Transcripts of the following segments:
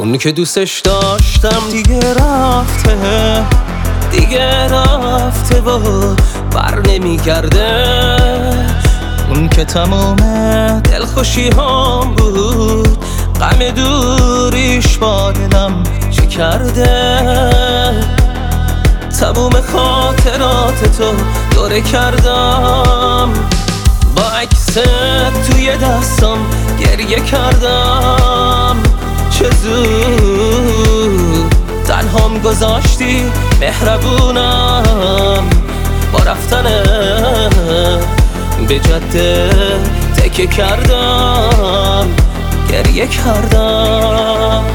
اون که دوستش داشتم دیگه رفته و بر نمیگرده. اون که تمام دلخوشی هم بود، غم دوریش با دلم چه کرده. تموم خاطرات تو دوره کردم، با عکست توی دستم گریه کردم. چه زود تنهام گذاشتی مهربونم، با رفتن به جاده تکه کردم، گریه کردم.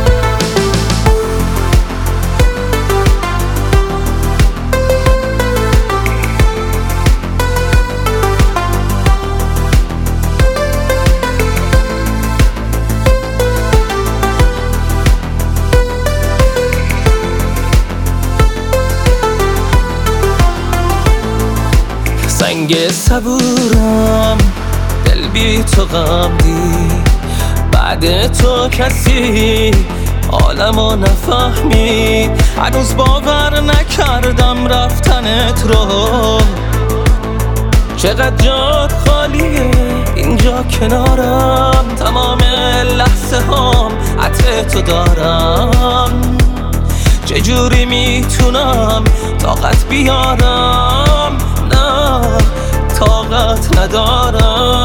سنگ صبورم، دل بی تو غم دید. بعد تو کسی عالمو نفهمید. هنوز باور نکردم رفتنت رو. چقدر جات خالیه اینجا کنارم، تمام لحظه هم عطر تو دارم. چجوری میتونم طاقت بیارم؟ نه طاقت ندارم.